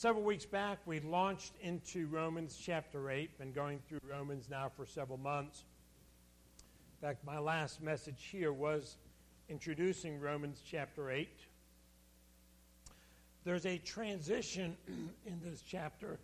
Several weeks back, we launched into Romans chapter 8, been going through Romans now for several months. In fact, my last message here was introducing Romans chapter 8. There's a transition in this chapter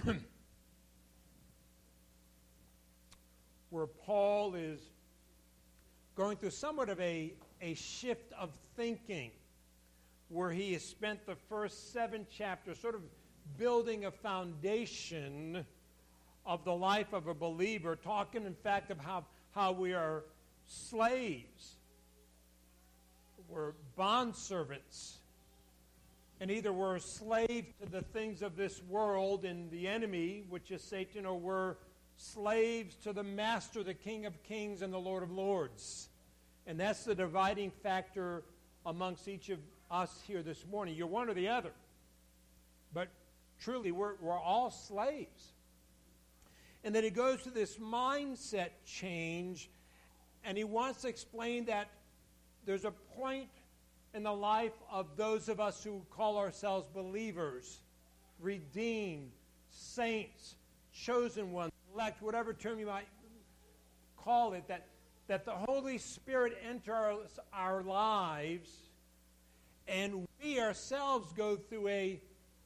where Paul is going through somewhat of a shift of thinking, where he has spent the first 7 chapters sort of building a foundation of the life of a believer, talking, in fact, of how we are slaves. We're bondservants. And either we're a slave to the things of this world and the enemy, which is Satan, or we're slaves to the Master, the King of Kings, and the Lord of Lords. And that's the dividing factor amongst each of us here this morning. You're one or the other. But truly, we're all slaves. And then he goes to this mindset change, and he wants to explain that there's a point in the life of those of us who call ourselves believers, redeemed, saints, chosen ones, elect, whatever term you might call it, that the Holy Spirit enters our lives, and we ourselves go through a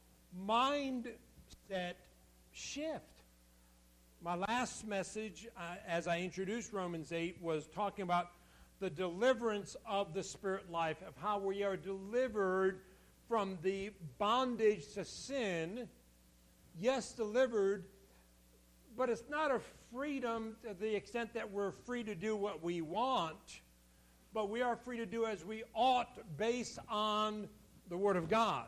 mindset shift. My last message, as I introduced Romans 8, was talking about the deliverance of the spirit life, of how we are delivered from the bondage to sin. Yes, delivered, but it's not a freedom to the extent that we're free to do what we want, but we are free to do as we ought based on the Word of God.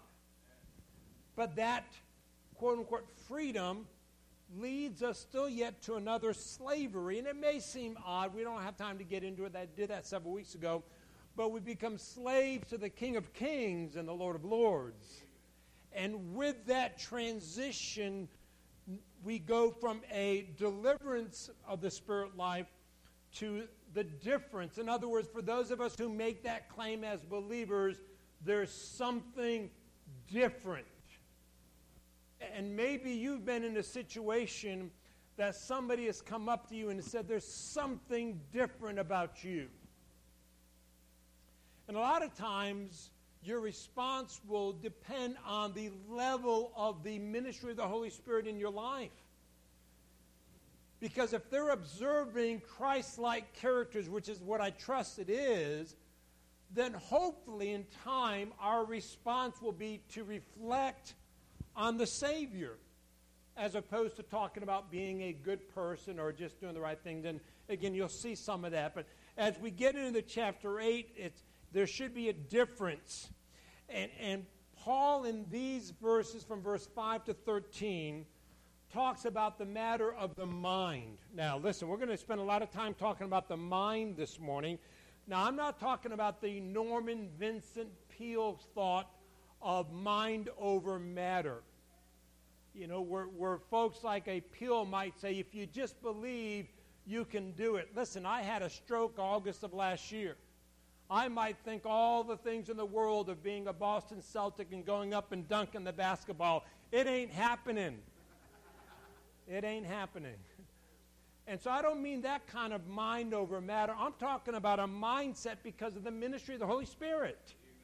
But that, quote-unquote, freedom leads us still yet to another slavery. And it may seem odd. We don't have time to get into it. I did that several weeks ago. But we become slaves to the King of Kings and the Lord of Lords. And with that transition, we go from a deliverance of the spirit life to the difference. In other words, for those of us who make that claim as believers, there's something different. And maybe you've been in a situation that somebody has come up to you and said, there's something different about you. And a lot of times, your response will depend on the level of the ministry of the Holy Spirit in your life. Because if they're observing Christ-like characters, which is what I trust it is, then hopefully in time our response will be to reflect on the Savior, as opposed to talking about being a good person or just doing the right thing. Then again, you'll see some of that. But as we get into chapter 8, there should be a difference. And Paul, in these verses from verse 5 to 13, talks about the matter of the mind. Now, listen, we're going to spend a lot of time talking about the mind this morning. Now, I'm not talking about the Norman Vincent Peale thought of mind over matter. You know, where folks like a Peale might say, if you just believe, you can do it. Listen, I had a stroke August of last year. I might think all the things in the world of being a Boston Celtic and going up and dunking the basketball. It ain't happening. It ain't happening. And so I don't mean that kind of mind over matter. I'm talking about a mindset because of the ministry of the Holy Spirit.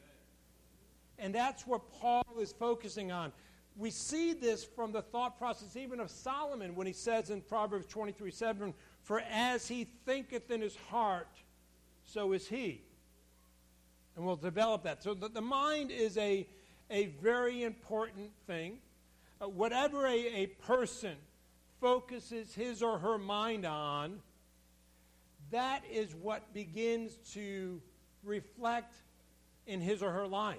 And that's what Paul is focusing on. We see this from the thought process even of Solomon when he says in Proverbs 23:7, for as he thinketh in his heart, so is he. And we'll develop that. So the mind is a very important thing. Whatever a person focuses his or her mind on, that is what begins to reflect in his or her life.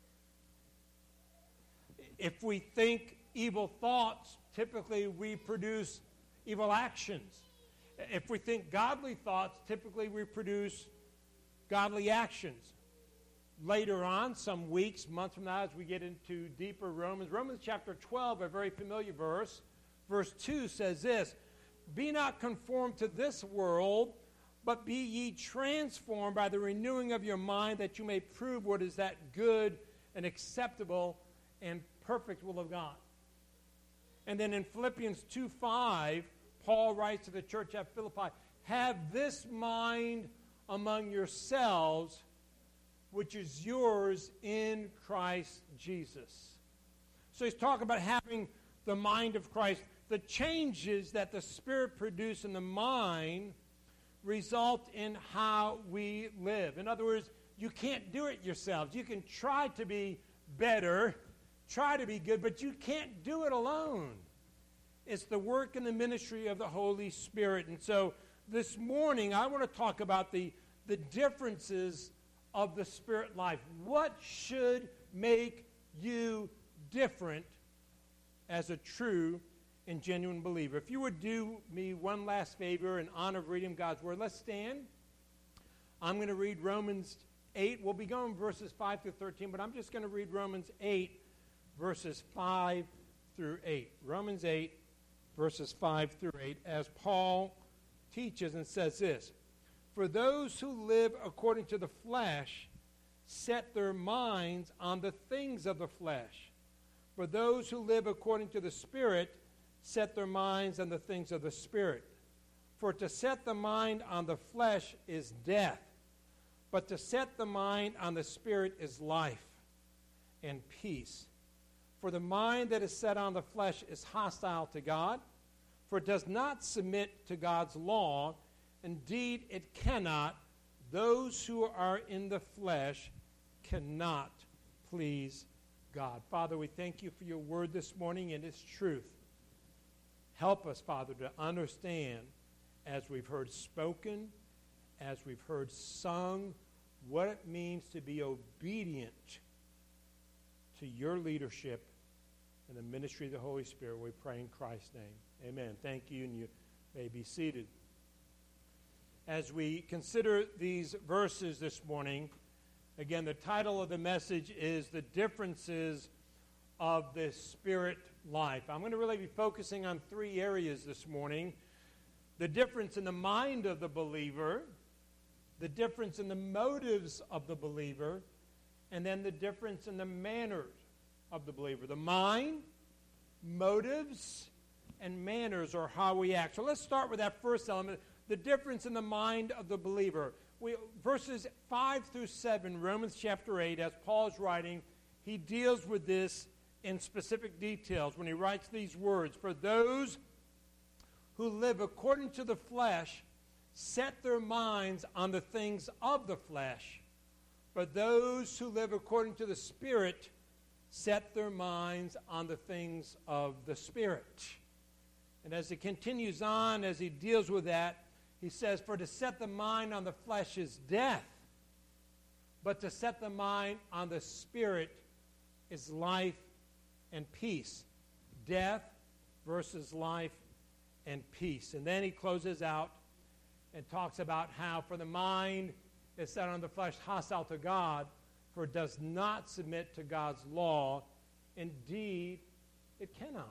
If we think evil thoughts, typically we produce evil actions. If we think godly thoughts, typically we produce godly actions. Later on, some weeks, months from now, as we get into deeper Romans chapter 12, a very familiar verse, verse 2 says this, be not conformed to this world, but be ye transformed by the renewing of your mind, that you may prove what is that good and acceptable and perfect will of God. And then in Philippians 2:5, Paul writes to the church at Philippi, have this mind among yourselves, which is yours in Christ Jesus. So he's talking about having the mind of Christ. The changes that the Spirit produces in the mind result in how we live. In other words, you can't do it yourselves. You can try to be better, try to be good, but you can't do it alone. It's the work and the ministry of the Holy Spirit. And so this morning, I want to talk about the differences of the Spirit life. What should make you different as a true and genuine believer? If you would do me one last favor in honor of reading God's Word, let's stand. I'm going to read Romans 8. We'll be going verses 5 through 13, but I'm just going to read Romans 8, verses 5 through 8. Romans 8, verses 5 through 8, as Paul teaches and says this: for those who live according to the flesh set their minds on the things of the flesh. For those who live according to the Spirit set their minds on the things of the Spirit. For to set the mind on the flesh is death, but to set the mind on the Spirit is life and peace. For the mind that is set on the flesh is hostile to God, for it does not submit to God's law. Indeed, it cannot. Those who are in the flesh cannot please God. Father, we thank you for your word this morning and its truth. Help us, Father, to understand, as we've heard spoken, as we've heard sung, what it means to be obedient to your leadership and the ministry of the Holy Spirit. We pray in Christ's name. Amen. Thank you, and you may be seated. As we consider these verses this morning, again, the title of the message is The Differences of the Spirit Life. I'm going to really be focusing on three areas this morning: the difference in the mind of the believer, the difference in the motives of the believer, and then the difference in the manners of the believer. The mind, motives, and manners are how we act. So let's start with that first element, the difference in the mind of the believer. Verses 5 through 7, Romans chapter 8, as Paul is writing, he deals with this in specific details when he writes these words: for those who live according to the flesh set their minds on the things of the flesh, but those who live according to the Spirit set their minds on the things of the Spirit. And as he continues on, as he deals with that, he says, for to set the mind on the flesh is death, but to set the mind on the Spirit is life and peace. Death versus life and peace. And then he closes out and talks about how for the mind is set on the flesh hostile to God, for it does not submit to God's law. Indeed, it cannot.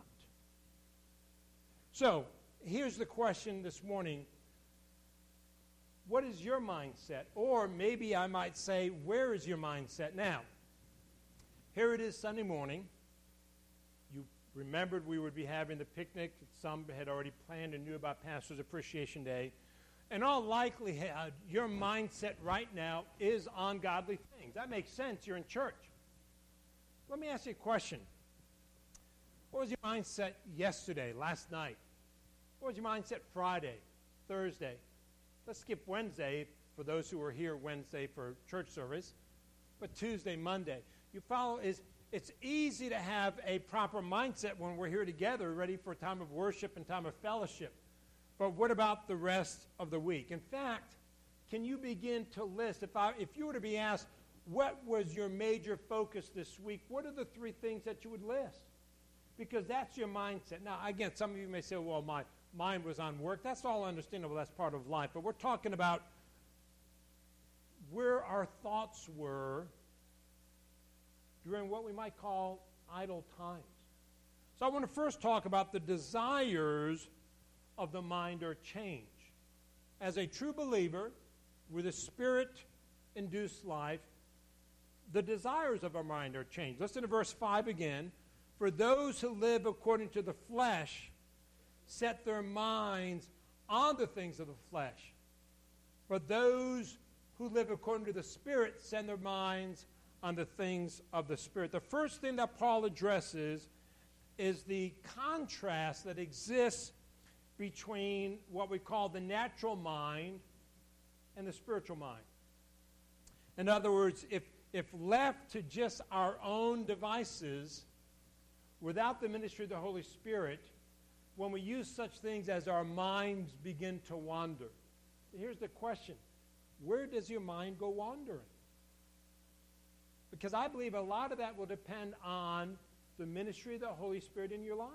So, here's the question this morning. What is your mindset? Or maybe I might say, where is your mindset now? Here it is Sunday morning. You remembered we would be having the picnic. Some had already planned and knew about Pastor's Appreciation Day. In all likelihood, your mindset right now is on godly things. That makes sense. You're in church. Let me ask you a question. What was your mindset yesterday, last night? What was your mindset Friday, Thursday? Let's skip Wednesday for those who were here Wednesday for church service. But Tuesday, Monday. You follow, it's easy to have a proper mindset when we're here together, ready for a time of worship and time of fellowship. But what about the rest of the week? In fact, can you begin to list, if you were to be asked, what was your major focus this week, what are the three things that you would list? Because that's your mindset. Now, again, some of you may say, well, my mind was on work. That's all understandable. That's part of life. But we're talking about where our thoughts were during what we might call idle times. So I want to first talk about the desires of the mind are change. As a true believer with a Spirit-induced life, the desires of our mind are changed. Listen to verse 5 again. For those who live according to the flesh set their minds on the things of the flesh. But those who live according to the Spirit set their minds on the things of the Spirit. The first thing that Paul addresses is the contrast that exists between what we call the natural mind and the spiritual mind. In other words, if left to just our own devices, without the ministry of the Holy Spirit, when we use such things as our minds begin to wander. Here's the question. Where does your mind go wandering? Because I believe a lot of that will depend on the ministry of the Holy Spirit in your life.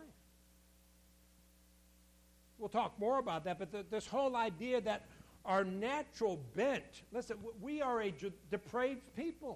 We'll talk more about that, but this whole idea that our natural bent, listen, we are a depraved people.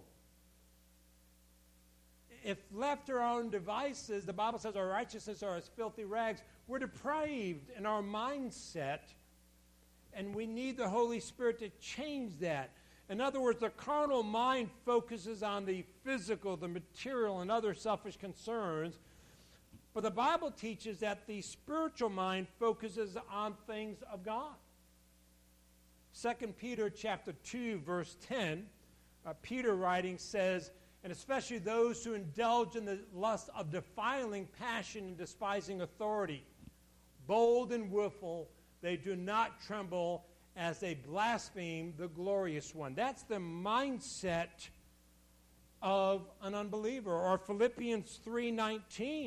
If left to our own devices, the Bible says our righteousness are as filthy rags. We're depraved in our mindset, and we need the Holy Spirit to change that. In other words, the carnal mind focuses on the physical, the material, and other selfish concerns. But the Bible teaches that the spiritual mind focuses on things of God. 2 Peter chapter 2, verse 10, Peter writing says, and especially those who indulge in the lust of defiling passion and despising authority, bold and willful, they do not tremble as they blaspheme the glorious one. That's the mindset of an unbeliever. Or Philippians 3:19.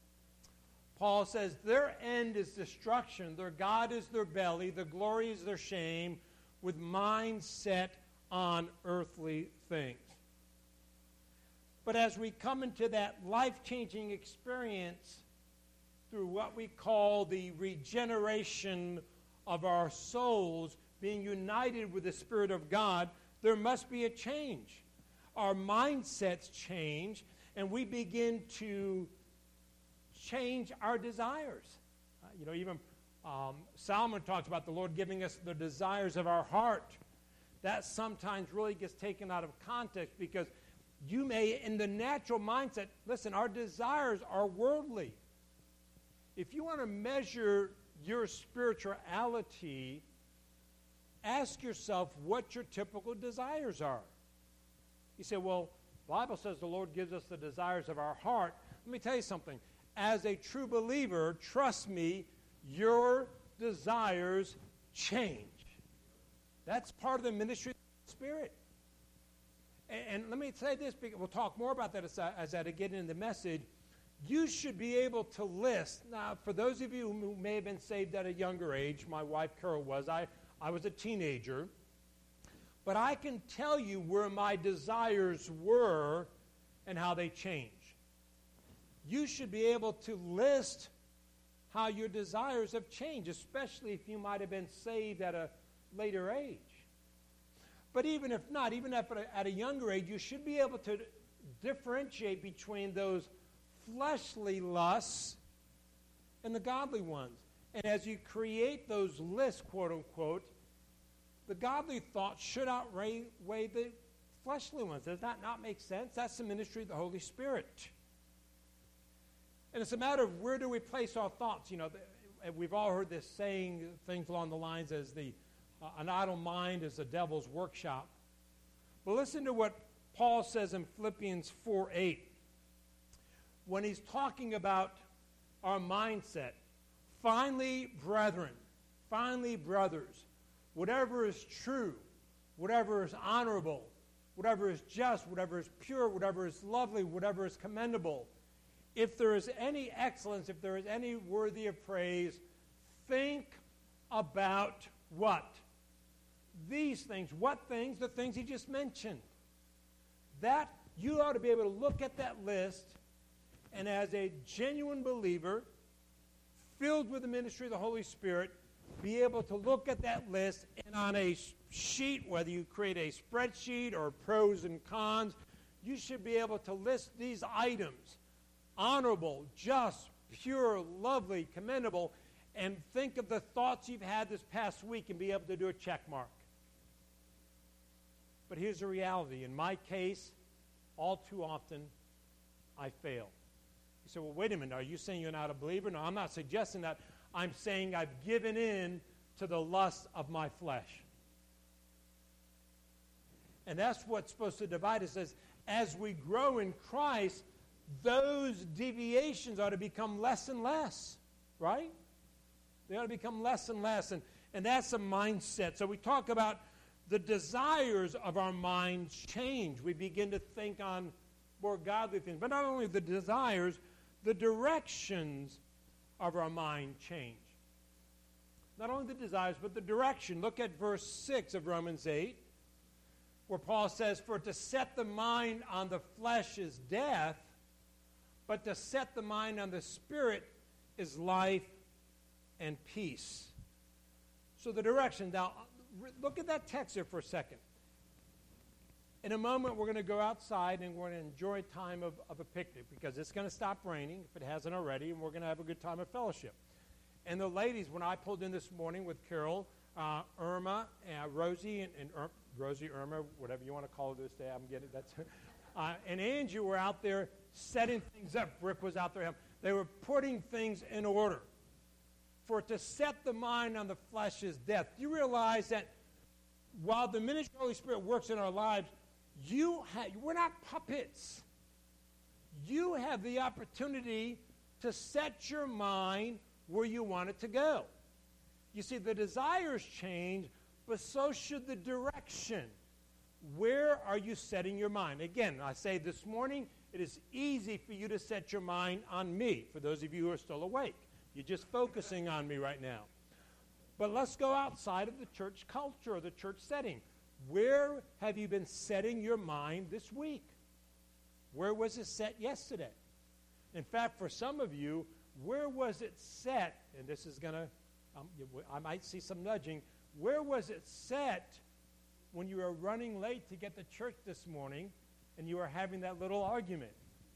Paul says, their end is destruction, their God is their belly, the glory is their shame, with minds set on earthly things. But as we come into that life-changing experience through what we call the regeneration of our souls, being united with the Spirit of God, there must be a change. Our mindsets change, and we begin to change our desires. Even Solomon talks about the Lord giving us the desires of our heart. That sometimes really gets taken out of context because you may, in the natural mindset, listen, our desires are worldly. If you want to measure your spirituality, ask yourself what your typical desires are. You say, well, the Bible says the Lord gives us the desires of our heart. Let me tell you something. As a true believer, trust me, your desires change. That's part of the ministry of the Spirit. And let me say this, because we'll talk more about that as I get into the message. You should be able to list. Now, for those of you who may have been saved at a younger age, my wife Carol was, I was a teenager, but I can tell you where my desires were and how they changed. You should be able to list how your desires have changed, especially if you might have been saved at a later age. But even if not, even at a younger age, you should be able to differentiate between those fleshly lusts and the godly ones. And as you create those lists, quote unquote, the godly thoughts should outweigh the fleshly ones. Does that not make sense? That's the ministry of the Holy Spirit. And it's a matter of where do we place our thoughts. We've all heard this saying, things along the lines as an idle mind is the devil's workshop. But listen to what Paul says in Philippians 4:8. When he's talking about our mindset, finally, brethren, finally, brothers, whatever is true, whatever is honorable, whatever is just, whatever is pure, whatever is lovely, whatever is commendable, if there is any excellence, if there is any worthy of praise, think about what? These things. What things? The things he just mentioned. That, you ought to be able to look at that list, and as a genuine believer, filled with the ministry of the Holy Spirit, be able to look at that list, and on a sheet, whether you create a spreadsheet or pros and cons, you should be able to list these items: honorable, just, pure, lovely, commendable, and think of the thoughts you've had this past week and be able to do a check mark. But here's the reality. In my case, all too often, I fail. You say, well, wait a minute. Are you saying you're not a believer? No, I'm not suggesting that. I'm saying I've given in to the lust of my flesh. And that's what's supposed to divide us. As we grow in Christ, those deviations ought to become less and less, right? They ought to become less and less. And that's a mindset. So we talk about the desires of our minds change. We begin to think on more godly things. But not only the desires, the directions of our mind change. Not only the desires, but the direction. Look at verse 6 of Romans 8, where Paul says, "For to set the mind on the flesh is death, but to set the mind on the Spirit is life and peace." So the direction. Now, look at that text here for a second. In a moment, we're going to go outside and we're going to enjoy a time of a picnic because it's going to stop raining, if it hasn't already, and we're going to have a good time of fellowship. And the ladies, when I pulled in this morning with Carol, Irma, Rosie, Irma, whatever you want to call her this day, I'm getting that's. And Angie were out there setting things up. Rick was out there. They were putting things in order. For to set the mind on the flesh is death. Do you realize that while the ministry of the Holy Spirit works in our lives, we're not puppets. You have the opportunity to set your mind where you want it to go. You see, the desires change, but so should the direction. Where are you setting your mind? Again, I say this morning, it is easy for you to set your mind on me, for those of you who are still awake. You're just focusing on me right now. But let's go outside of the church culture or the church setting. Where have you been setting your mind this week? Where was it set yesterday? In fact, for some of you, where was it set? And this is going to, I might see some nudging. Where was it set when you were running late to get to church this morning and you were having that little argument?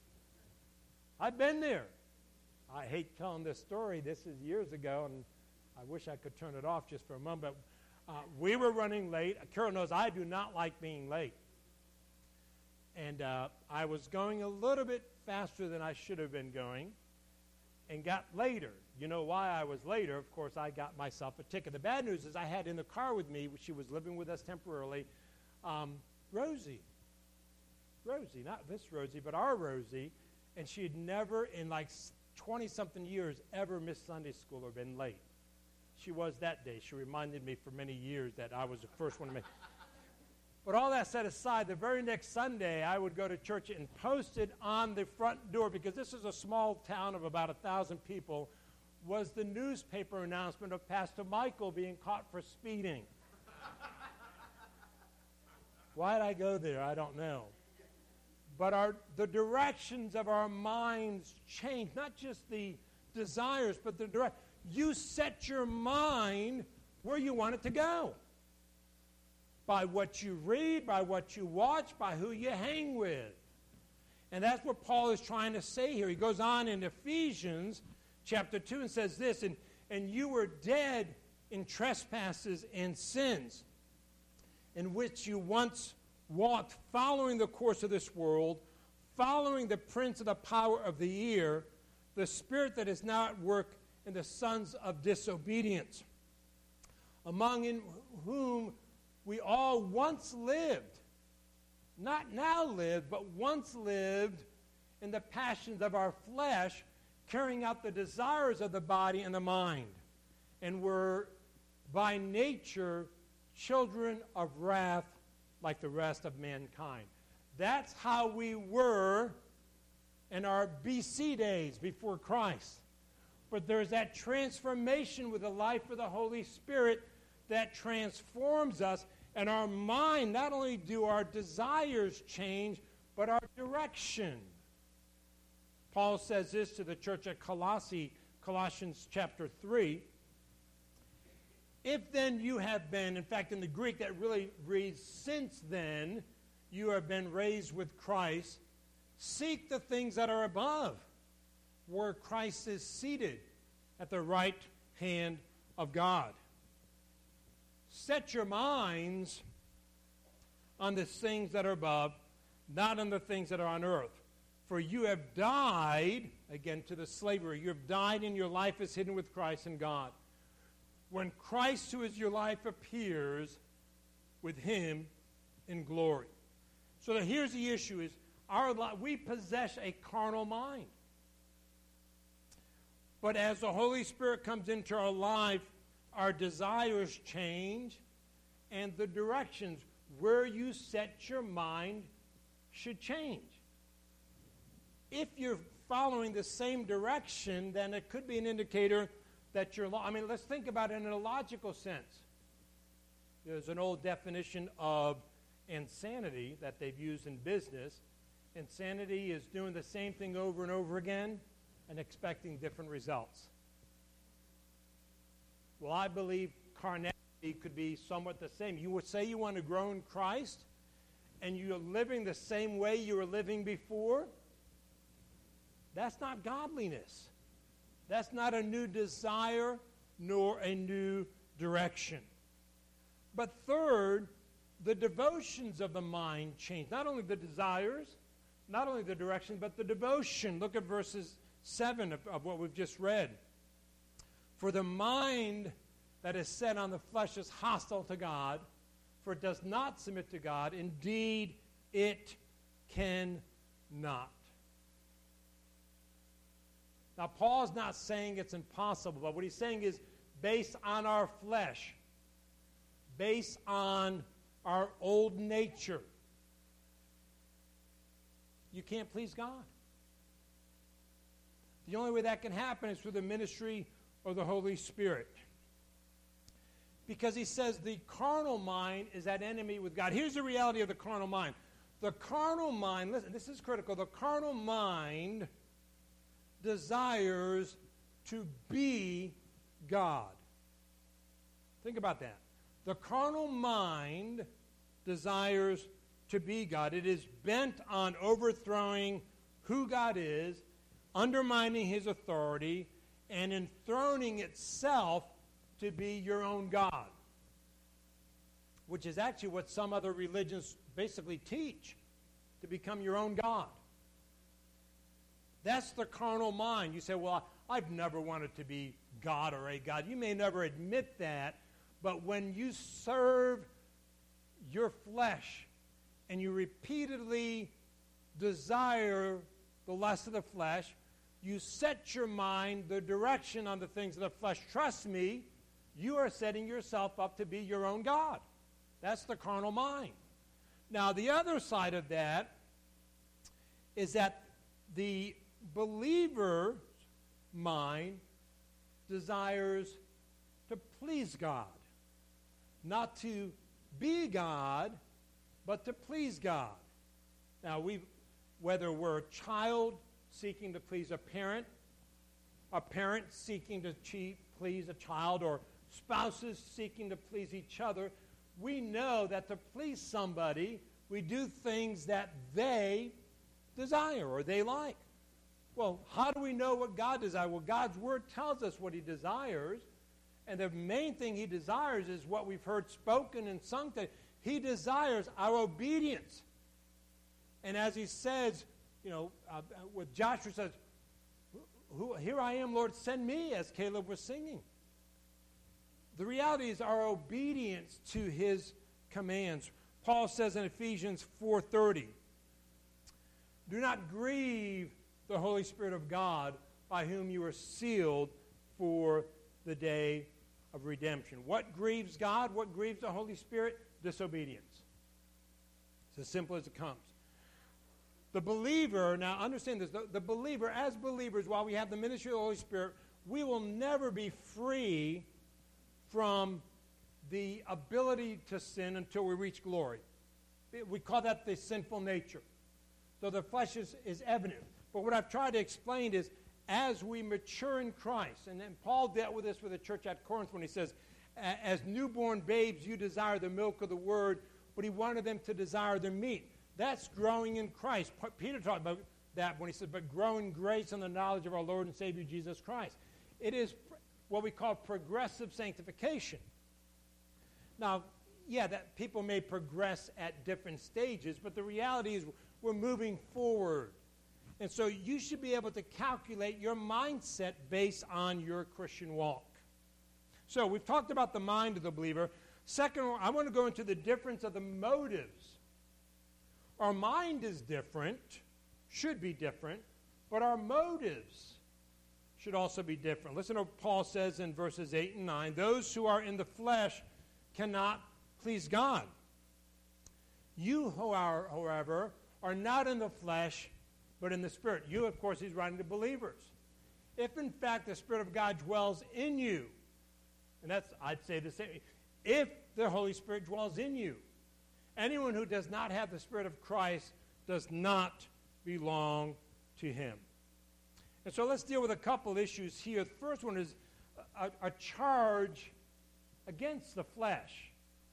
I've been there. I hate telling this story. This is years ago, and I wish I could turn it off just for a moment. We were running late. Carol knows I do not like being late. And I was going a little bit faster than I should have been going and got later. You know why I was later? Of course, I got myself a ticket. The bad news is I had in the car with me, she was living with us temporarily, Rosie. Rosie, not this Rosie, but our Rosie. And she had never in like 20-something years ever missed Sunday school or been late. She was that day. She reminded me for many years that I was the first one to make. But all that set aside, the very next Sunday, I would go to church and post it on the front door, because this is a small town of about 1,000 people, was the newspaper announcement of Pastor Michael being caught for speeding. Why did I go there? I don't know. But the directions of our minds change, not just the desires, but the direction. You set your mind where you want it to go. By what you read, by what you watch, by who you hang with. And that's what Paul is trying to say here. He goes on in Ephesians chapter 2 and says this, and you were dead in trespasses and sins, in which you once walked, following the course of this world, following the prince of the power of the air, the spirit that is now at work in the sons of disobedience, among whom we all once lived, not now live, but once lived in the passions of our flesh, carrying out the desires of the body and the mind, and were by nature children of wrath like the rest of mankind. That's how we were in our BC days before Christ. But there's that transformation with the life of the Holy Spirit that transforms us, and our mind, not only do our desires change, but our direction. Paul says this to the church at Colossians chapter 3. If then you have been, in fact in the Greek that really reads, since then you have been raised with Christ, seek the things that are above, where Christ is seated at the right hand of God. Set your minds on the things that are above, not on the things that are on earth. For you have died, again to the slavery, you have died and your life is hidden with Christ in God. When Christ, who is your life, appears, with him in glory. So here's the issue is, we possess a carnal mind. But as the Holy Spirit comes into our life, our desires change, and the directions where you set your mind should change. If you're following the same direction, then it could be an indicator that you're let's think about it in a logical sense. There's an old definition of insanity that they've used in business. Insanity is doing the same thing over and over again and expecting different results. Well, I believe carnality could be somewhat the same. You would say you want to grow in Christ, and you're living the same way you were living before. That's not godliness. That's not a new desire nor a new direction. But third, the devotions of the mind change. Not only the desires, not only the direction, but the devotion. Look at verses 7 of what we've just read. For the mind that is set on the flesh is hostile to God, for it does not submit to God. Indeed, it cannot. Now, Paul's not saying it's impossible, but what he's saying is based on our flesh, based on our old nature, you can't please God. The only way that can happen is through the ministry of the Holy Spirit. Because he says the carnal mind is at enemy with God. Here's the reality of the carnal mind. The carnal mind, listen, this is critical. The carnal mind desires to be God. Think about that. The carnal mind desires to be God. It is bent on overthrowing who God is, undermining his authority, and enthroning itself to be your own God, which is actually what some other religions basically teach, to become your own God. That's the carnal mind. You say, well, I've never wanted to be God or a God. You may never admit that, but when you serve your flesh and you repeatedly desire the lust of the flesh, you set your mind, the direction on the things of the flesh. Trust me, you are setting yourself up to be your own God. That's the carnal mind. Now, the other side of that is that the believer's mind desires to please God. Not to be God, but to please God. Now, whether we're a child seeking to please a parent seeking to please a child, or spouses seeking to please each other, we know that to please somebody, we do things that they desire or they like. Well, how do we know what God desires? Well, God's Word tells us what He desires, and the main thing He desires is what we've heard spoken and sung today. He desires our obedience. And as He says, what Joshua says, here I am, Lord, send me, as Caleb was singing. The reality is our obedience to His commands. Paul says in Ephesians 4:30, do not grieve the Holy Spirit of God, by whom you are sealed for the day of redemption. What grieves God? What grieves the Holy Spirit? Disobedience. It's as simple as it comes. The believer, now understand this, the believer, as believers, while we have the ministry of the Holy Spirit, we will never be free from the ability to sin until we reach glory. We call that the sinful nature. So the flesh is evident. But what I've tried to explain is, as we mature in Christ, and then Paul dealt with this with the church at Corinth when he says, as newborn babes you desire the milk of the word, but he wanted them to desire the meat. That's growing in Christ. Peter talked about that when he said, but grow in grace and the knowledge of our Lord and Savior Jesus Christ. It is what we call progressive sanctification. Now, yeah, that people may progress at different stages, but the reality is we're moving forward. And so you should be able to calculate your mindset based on your Christian walk. So we've talked about the mind of the believer. Second, I want to go into the difference of the motives. Our mind is different, should be different, but our motives should also be different. Listen to what Paul says in verses 8 and 9. Those who are in the flesh cannot please God. You, however, are not in the flesh, but in the Spirit. You, of course, he's writing to believers. If, in fact, the Spirit of God dwells in you, and that's, I'd say the same, if the Holy Spirit dwells in you, anyone who does not have the Spirit of Christ does not belong to him. And so let's deal with a couple issues here. The first one is a charge against the flesh.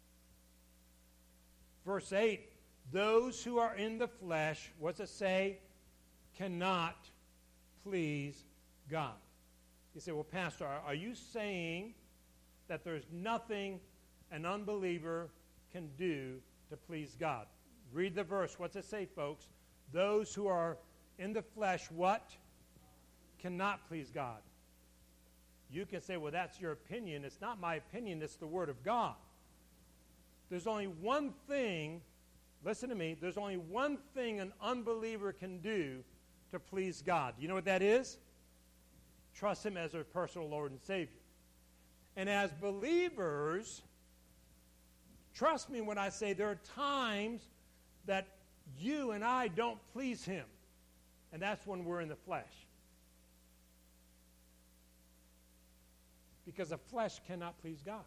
Verse 8, those who are in the flesh, what's it say? Cannot please God. You say, well, Pastor, are you saying that there's nothing an unbeliever can do to please God? Read the verse. What's it say, folks? Those who are in the flesh, what? Cannot please God. You can say, well, that's your opinion. It's not my opinion. It's the Word of God. There's only one thing, listen to me, there's only one thing an unbeliever can do to please God. You know what that is? Trust Him as their personal Lord and Savior. And as believers, trust me when I say there are times that you and I don't please Him. And that's when we're in the flesh. Because the flesh cannot please God.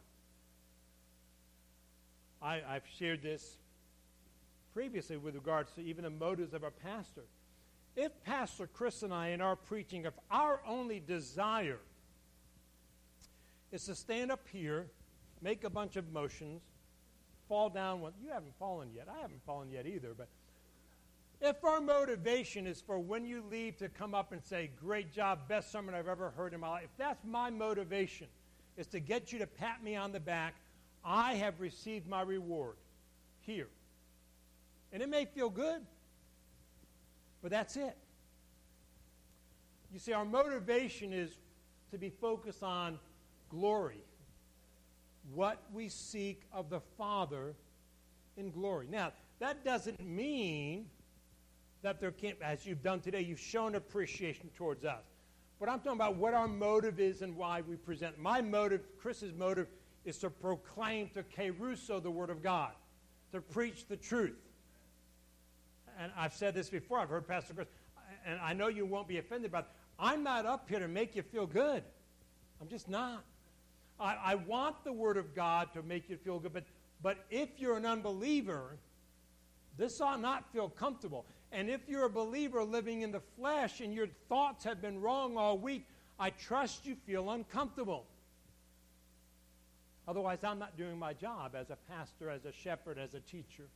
I've shared this previously with regards to even the motives of our pastor. If Pastor Chris and I, in our preaching, if our only desire is to stand up here, make a bunch of motions, fall down, you haven't fallen yet. I haven't fallen yet either. But if our motivation is for when you leave to come up and say, great job, best sermon I've ever heard in my life, if that's my motivation, is to get you to pat me on the back, I have received my reward here. And it may feel good, but that's it. You see, our motivation is to be focused on glory, what we seek of the Father in glory. Now, that doesn't mean that there can't, as you've done today, you've shown appreciation towards us. But I'm talking about what our motive is and why we present. My motive, Chris's motive, is to proclaim to Kerusso the Word of God, to preach the truth. And I've said this before. I've heard Pastor Chris, and I know you won't be offended by it. I'm not up here to make you feel good. I'm just not. I want the Word of God to make you feel good, but if you're an unbeliever, this ought not feel comfortable. And if you're a believer living in the flesh and your thoughts have been wrong all week, I trust you feel uncomfortable. Otherwise, I'm not doing my job as a pastor, as a shepherd, as a teacher.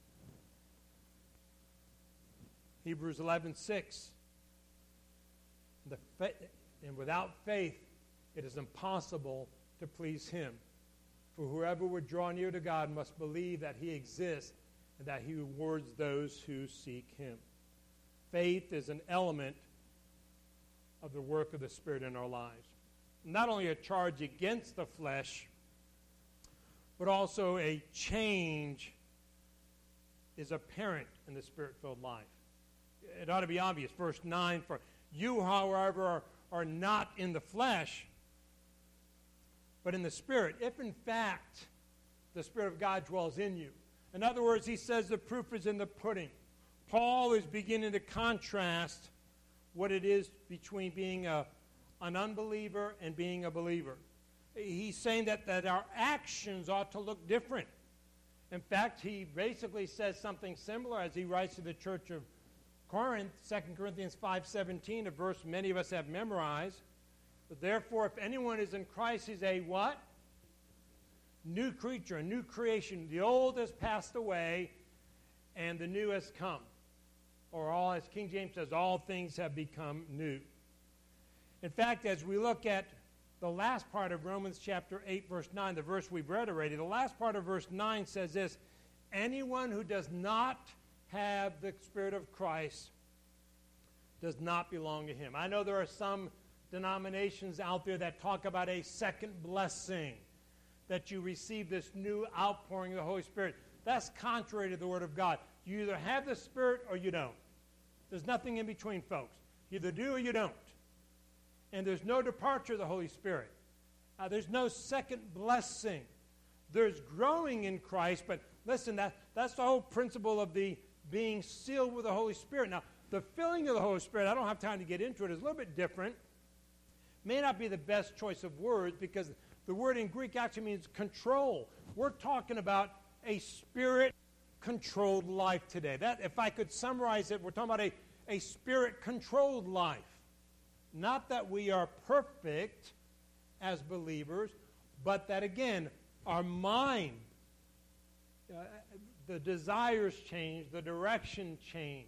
Hebrews 11:6. And without faith, it is impossible to please Him. For whoever would draw near to God must believe that He exists and that He rewards those who seek Him. Faith is an element of the work of the Spirit in our lives. Not only a charge against the flesh, but also a change is apparent in the Spirit-filled life. It ought to be obvious. Verse 9, for you, however, are not in the flesh, but in the Spirit, if in fact the Spirit of God dwells in you. In other words, he says the proof is in the pudding. Paul is beginning to contrast what it is between being an unbeliever and being a believer. He's saying that our actions ought to look different. In fact, he basically says something similar as he writes to the church of Corinth, 2 Corinthians 5:17, a verse many of us have memorized. But therefore, if anyone is in Christ, he's a what? New creature, a new creation. The old has passed away, and the new has come. Or all, as King James says, all things have become new. In fact, as we look at the last part of Romans chapter 8, verse 9, the verse we've read already, the last part of verse 9 says this, anyone who does not have the Spirit of Christ does not belong to him. I know there are some denominations out there that talk about a second blessing, that you receive this new outpouring of the Holy Spirit. That's contrary to the Word of God. You either have the Spirit or you don't. There's nothing in between, folks. You either do or you don't. And there's no departure of the Holy Spirit. There's no second blessing. There's growing in Christ, but listen, that's the whole principle of the being sealed with the Holy Spirit. Now, the filling of the Holy Spirit, I don't have time to get into it, is a little bit different. May not be the best choice of words because the word in Greek actually means control. We're talking about a Spirit-controlled life today. That, if I could summarize it, we're talking about a Spirit-controlled life. Not that we are perfect as believers, but that, again, our mind, the desires change, the direction change.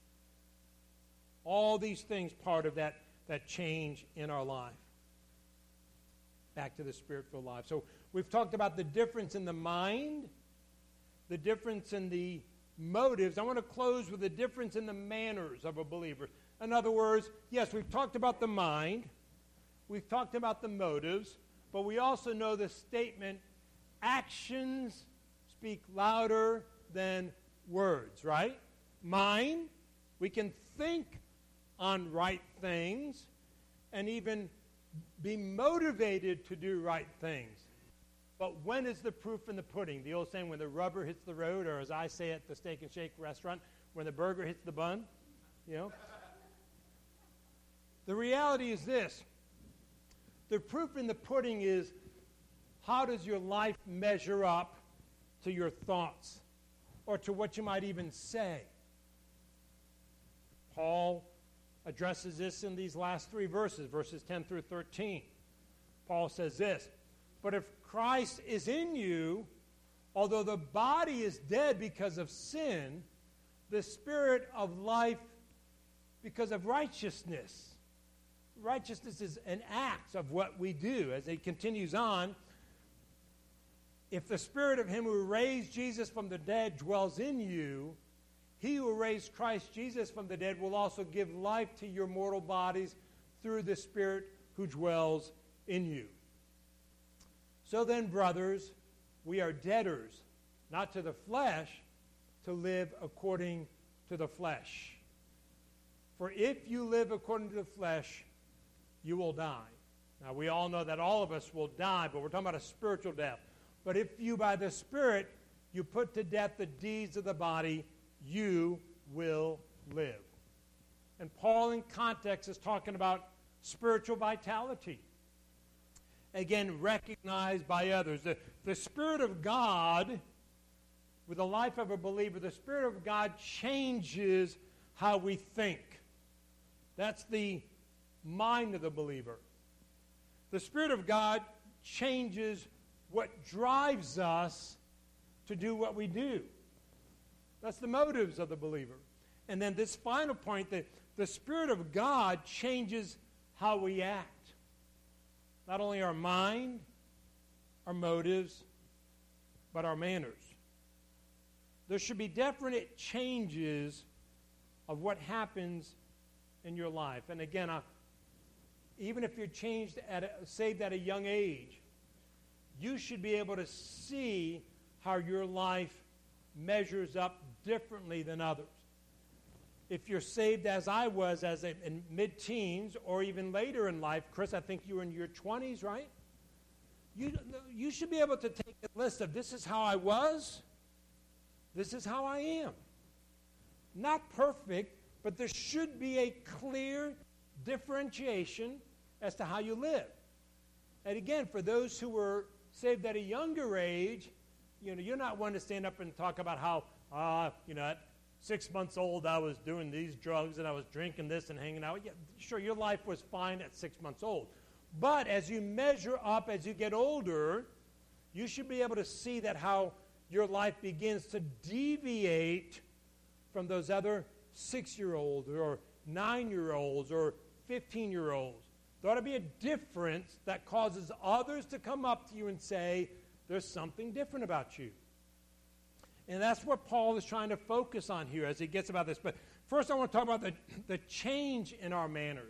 All these things part of that change in our life. Back to the Spirit-filled life. So we've talked about the difference in the mind, the difference in the motives. I want to close with the difference in the manners of a believer. In other words, yes, we've talked about the mind, we've talked about the motives, but we also know the statement, actions speak louder than words, right? Mind, we can think on right things and even be motivated to do right things. But when is the proof in the pudding? The old saying, when the rubber hits the road, or as I say at the Steak and Shake restaurant, when the burger hits the bun, you know? The reality is this. The proof in the pudding is, how does your life measure up to your thoughts or to what you might even say? Paul addresses this in these last three verses, verses 10 through 13. Paul says this, but if Christ is in you, although the body is dead because of sin, the spirit of life because of righteousness. Righteousness is an act of what we do. As he continues on, if the spirit of him who raised Jesus from the dead dwells in you, he who raised Christ Jesus from the dead will also give life to your mortal bodies through the Spirit who dwells in you. So then, brothers, we are debtors, not to the flesh, to live according to the flesh. For if you live according to the flesh, you will die. Now, we all know that all of us will die, but we're talking about a spiritual death. But if you, by the Spirit, you put to death the deeds of the body, you will live. And Paul, in context, is talking about spiritual vitality. Again, recognized by others. The Spirit of God, with the life of a believer, the Spirit of God changes how we think. That's the mind of the believer. The Spirit of God changes what drives us to do what we do. That's the motives of the believer. And then this final point, that the Spirit of God changes how we act. Not only our mind, our motives, but our manners. There should be definite changes of what happens in your life. And again, even if you're saved at a young age, you should be able to see how your life measures up differently than others. If you're saved as I was in mid-teens or even later in life, Chris, I think you were in your 20s, right? You should be able to take a list of, this is how I was, this is how I am. Not perfect, but there should be a clear differentiation as to how you live. And again, for those who were saved at a younger age, you're not one to stand up and talk about how, at 6 months old I was doing these drugs and I was drinking this and hanging out. Yeah, sure, your life was fine at 6 months old. But as you measure up, as you get older, you should be able to see that how your life begins to deviate from those other 6-year-olds or 9-year-olds or 15-year-olds. There ought to be a difference that causes others to come up to you and say, there's something different about you. And that's what Paul is trying to focus on here as he gets about this. But First, I want to talk about the change in our manners.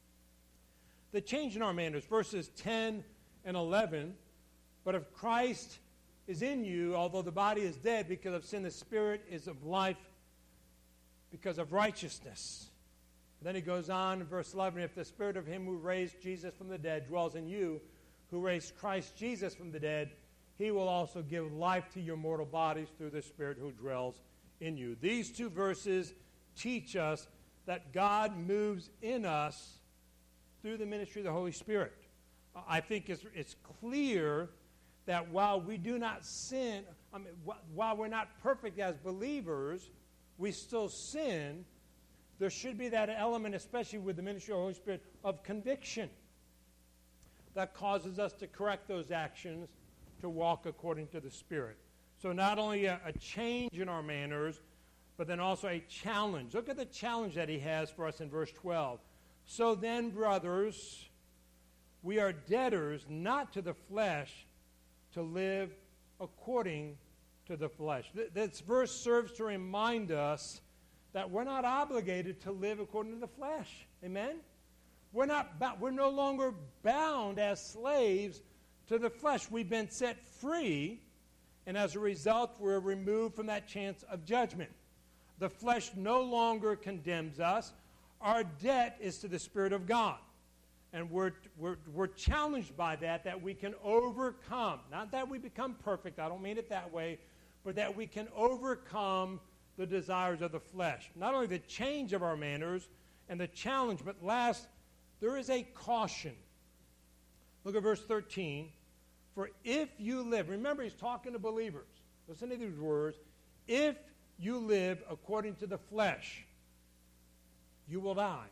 The change in our manners, verses 10 and 11. But if Christ is in you, although the body is dead because of sin, the spirit is of life because of righteousness. Then he goes on in verse 11, if the spirit of him who raised Jesus from the dead dwells in you, who raised Christ Jesus from the dead, he will also give life to your mortal bodies through the spirit who dwells in you. These two verses teach us that God moves in us through the ministry of the Holy Spirit. I think it's clear that while we do not sin, while we're not perfect as believers, we still sin. There should be that element, especially with the ministry of the Holy Spirit, of conviction that causes us to correct those actions to walk according to the Spirit. So not only a change in our manners, but then also a challenge. Look at the challenge that he has for us in verse 12. So then, brothers, we are debtors not to the flesh to live according to the flesh. This verse serves to remind us that we're not obligated to live according to the flesh. Amen? We're no longer bound as slaves to the flesh. We've been set free, and as a result, we're removed from that chance of judgment. The flesh no longer condemns us. Our debt is to the Spirit of God. And we're challenged by that we can overcome. Not that we become perfect, I don't mean it that way, but that we can overcome the desires of the flesh. Not only the change of our manners and the challenge, but last, there is a caution. Look at verse 13. For if you live, remember he's talking to believers. Listen to these words. If you live according to the flesh, you will die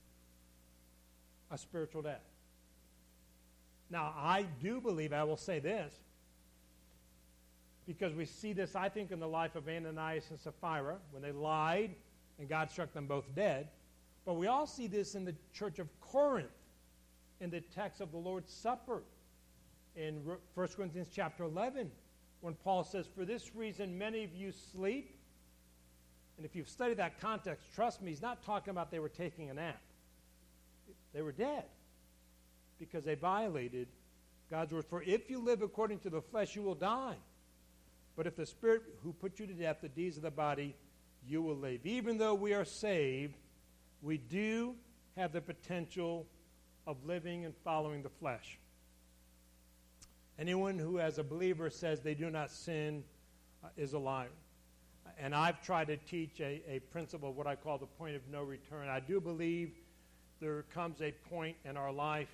a spiritual death. Now, I do believe, I will say this, because we see this, I think, in the life of Ananias and Sapphira, when they lied and God struck them both dead. But we all see this in the church of Corinth, in the text of the Lord's Supper, in 1 Corinthians chapter 11, when Paul says, for this reason many of you sleep. And if you've studied that context, trust me, he's not talking about they were taking a nap. They were dead because they violated God's word. For if you live according to the flesh, you will die. But if the Spirit who put you to death, the deeds of the body, you will live. Even though we are saved, we do have the potential of living and following the flesh. Anyone who, as a believer, says they do not sin is a liar. And I've tried to teach a principle of what I call the point of no return. I do believe there comes a point in our life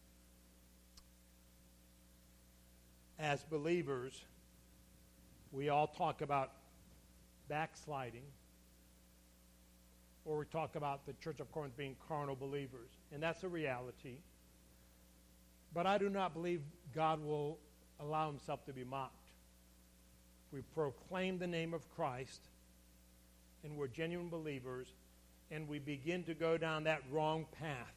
as believers, we all talk about backsliding, or we talk about the Church of Corinth being carnal believers. And that's a reality. But I do not believe God will allow himself to be mocked. We proclaim the name of Christ, and we're genuine believers, and we begin to go down that wrong path.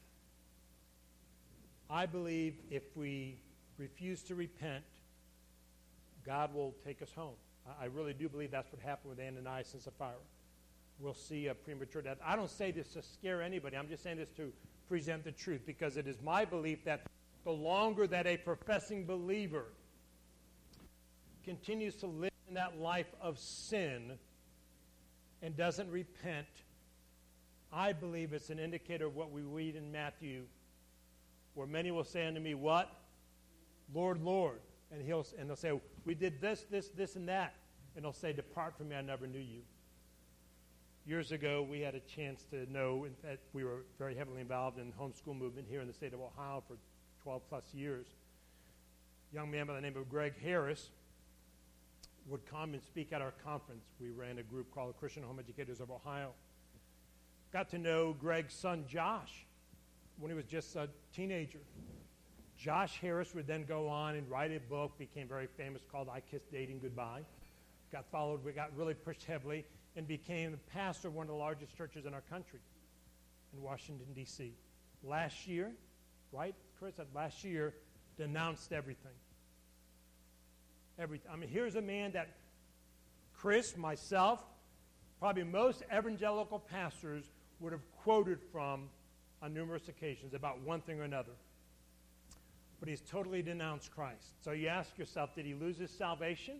I believe if we refuse to repent, God will take us home. I really do believe that's what happened with Ananias and Sapphira. We'll see a premature death. I don't say this to scare anybody. I'm just saying this to present the truth, because it is my belief that the longer that a professing believer continues to live in that life of sin and doesn't repent, I believe it's an indicator of what we read in Matthew, where many will say unto me, what? Lord, Lord. And they'll say, we did this, and that. And they'll say, depart from me, I never knew you. Years ago, we had a chance to know, in fact, we were very heavily involved in the homeschool movement here in the state of Ohio for 12 plus years. A young man by the name of Greg Harris would come and speak at our conference. We ran a group called the Christian Home Educators of Ohio. Got to know Greg's son, Josh, when he was just a teenager. Josh Harris would then go on and write a book, became very famous, called I Kissed Dating Goodbye. We got really pushed heavily, and became the pastor of one of the largest churches in our country in Washington, D.C. Last year, right, Chris? Last year, denounced everything. Everything. I mean, here's a man that Chris, myself, probably most evangelical pastors would have quoted from on numerous occasions about one thing or another. But he's totally denounced Christ. So you ask yourself, did he lose his salvation?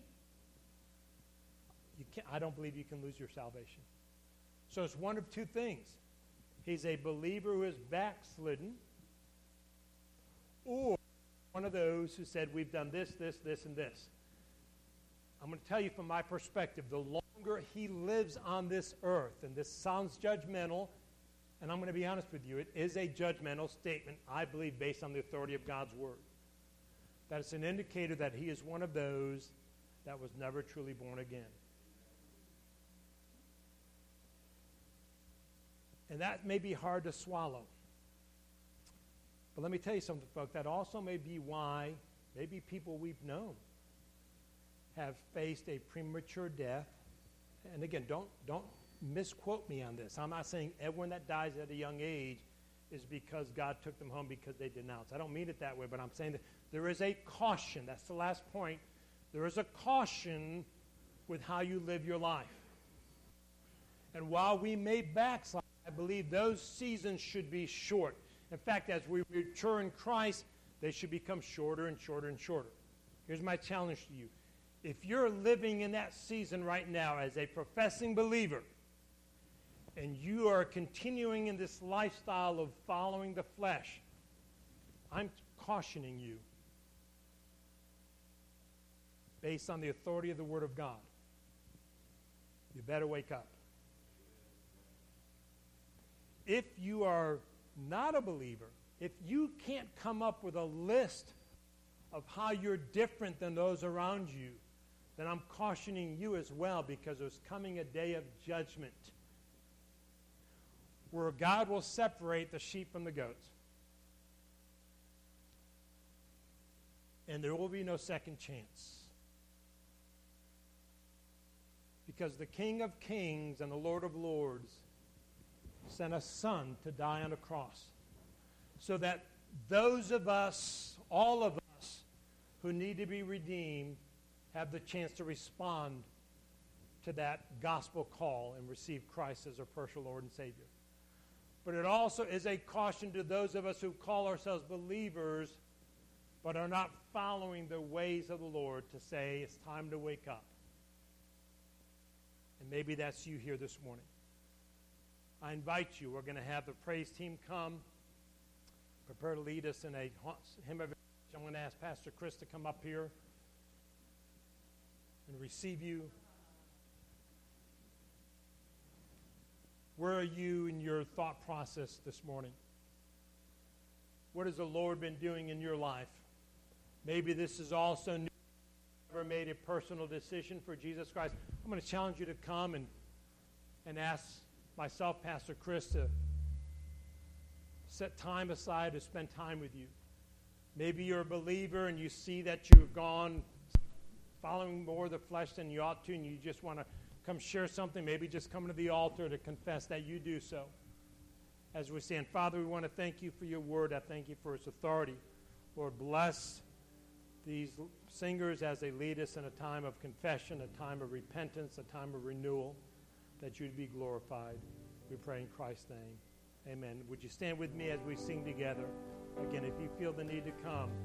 I don't believe you can lose your salvation. So it's one of two things. He's a believer who is backslidden, or one of those who said, we've done this, this, this, and this. I'm going to tell you from my perspective, the longer he lives on this earth, and this sounds judgmental, and I'm going to be honest with you, it is a judgmental statement, I believe, based on the authority of God's word. That it's an indicator that he is one of those that was never truly born again. And that may be hard to swallow. But let me tell you something, folks. That also may be why maybe people we've known have faced a premature death. And again, don't misquote me on this. I'm not saying everyone that dies at a young age is because God took them home because they denounced. I don't mean it that way, but I'm saying that there is a caution. That's the last point. There is a caution with how you live your life. And while we may backslide, I believe those seasons should be short. In fact, as we mature in Christ, they should become shorter and shorter and shorter. Here's my challenge to you. If you're living in that season right now as a professing believer, and you are continuing in this lifestyle of following the flesh, I'm cautioning you based on the authority of the Word of God. You better wake up. If you are not a believer, if you can't come up with a list of how you're different than those around you, then I'm cautioning you as well, because there's coming a day of judgment where God will separate the sheep from the goats. And there will be no second chance. Because the King of Kings and the Lord of Lords sent a son to die on a cross, so that those of us, all of us, who need to be redeemed have the chance to respond to that gospel call and receive Christ as our personal Lord and Savior. But it also is a caution to those of us who call ourselves believers but are not following the ways of the Lord, to say it's time to wake up. And maybe that's you here this morning. I invite you. We're going to have the praise team come, prepare to lead us in a hymn of. I'm going to ask Pastor Chris to come up here and receive you. Where are you in your thought process this morning? What has the Lord been doing in your life? Maybe this is also new. You've never made a personal decision for Jesus Christ. I'm going to challenge you to come and ask myself, Pastor Chris, to set time aside to spend time with you. Maybe you're a believer and you see that you've gone following more of the flesh than you ought to, and you just want to come share something. Maybe just come to the altar to confess that you do so. As we stand, Father, we want to thank you for your word. I thank you for its authority. Lord, bless these singers as they lead us in a time of confession, a time of repentance, a time of renewal, that you'd be glorified. We pray in Christ's name. Amen. Would you stand with me as we sing together? Again, if you feel the need to come.